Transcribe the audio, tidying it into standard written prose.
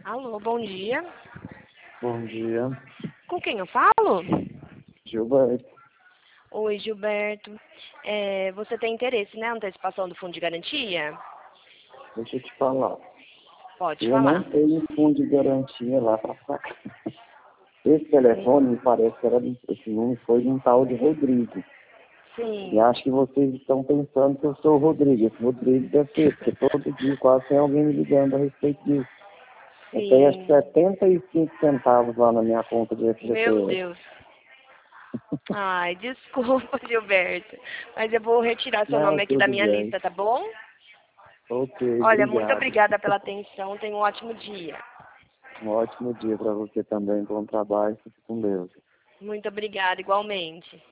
Alô, bom dia. Bom dia, Com quem eu falo? Gilberto. Oi, Gilberto. Você tem interesse, né, na antecipação do fundo de garantia? Deixa eu te falar. Pode Eu não falar. tenho fundo de garantia lá para sacar. Esse telefone me parece que esse número foi de um tal de Rodrigo. E Sim, acho que vocês estão pensando que eu sou o Rodrigo. Esse Rodrigo deve ser, porque todo dia quase tem alguém me ligando a respeito disso. Eu tenho acho que sim. 75 centavos lá na minha conta de Meu FGTS. Deus. Ai, desculpa, Gilberto. Mas eu vou retirar seu Não, nome aqui da tudo minha bem. lista, tá bom? Ok, Olha, muito obrigado. obrigada pela atenção. Tenha um ótimo dia. Um ótimo dia para você também, bom trabalho. Fique com Deus. Muito obrigada, igualmente.